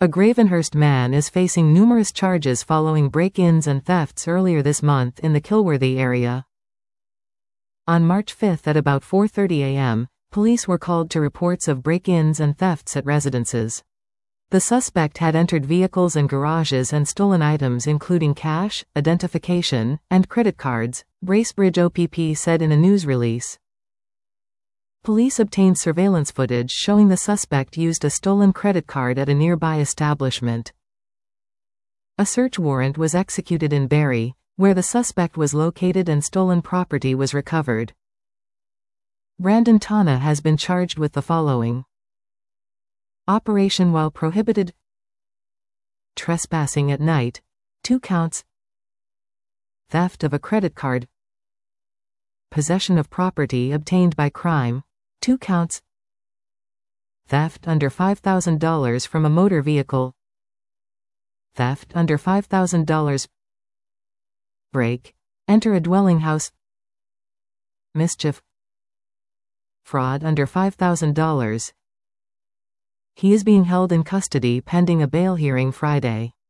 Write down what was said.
A Gravenhurst man is facing numerous charges following break-ins and thefts earlier this month in the Kilworthy area. On March 5 at about 4:30 a.m., police were called to reports of break-ins and thefts at residences. The suspect had entered vehicles and garages and stolen items including cash, identification, and credit cards, Bracebridge OPP said in a news release. Police obtained surveillance footage showing the suspect used a stolen credit card at a nearby establishment. A search warrant was executed in Barry, where the suspect was located and stolen property was recovered. Brandon Tana has been charged with the following: operation while prohibited, trespassing at night, 2 counts, theft of a credit card, possession of property obtained by crime, 2 counts, theft under $5,000 from a motor vehicle, theft under $5,000, break, enter a dwelling house, mischief, fraud under $5,000. He is being held in custody pending a bail hearing Friday.